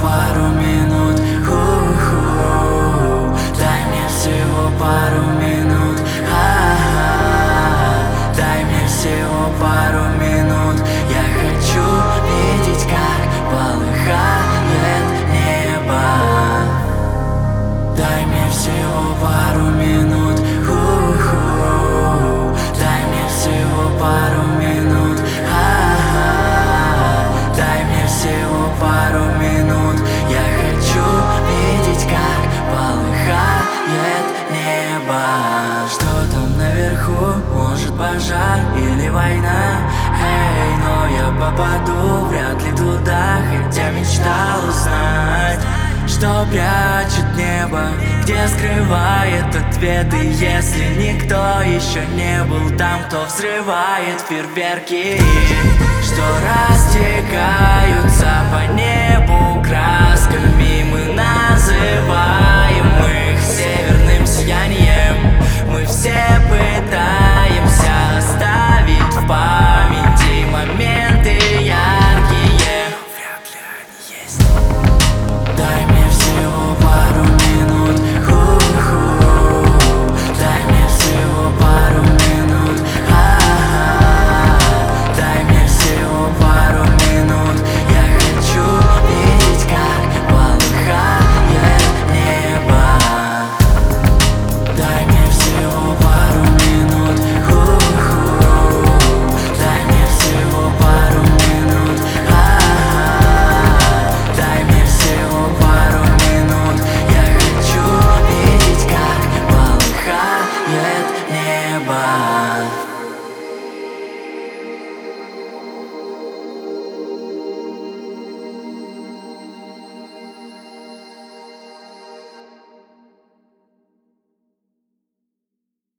пару минут. Дай мне всего пару минут. Дай мне всего пару минут. Я хочу видеть, как полыхает небо. Дай мне всего пару минут. Дай мне всего пару минут. Дай мне всего пару минут. Я хочу видеть, как полыхает небо. Что там наверху? Может, пожар или война? Эй, но я попаду вряд ли туда, хотя мечтал узнать, что прячет небо, где скрывает ответы. Если никто еще не был там, кто взрывает фейерверки, что растекаются по небу красками. Мы называем их северным сиянием. Мы все пытаемся оставить в памяти моменты яркие, но вряд ли они есть. Дай мне всего пару минут. Дай мне всего пару минут. Дай мне всего пару минут. Я хочу видеть, как полыхает небо. Дай мне всего пару минут. Дай мне всего пару минут. Дай мне всего пару минут. Я хочу видеть, как полыхает небо.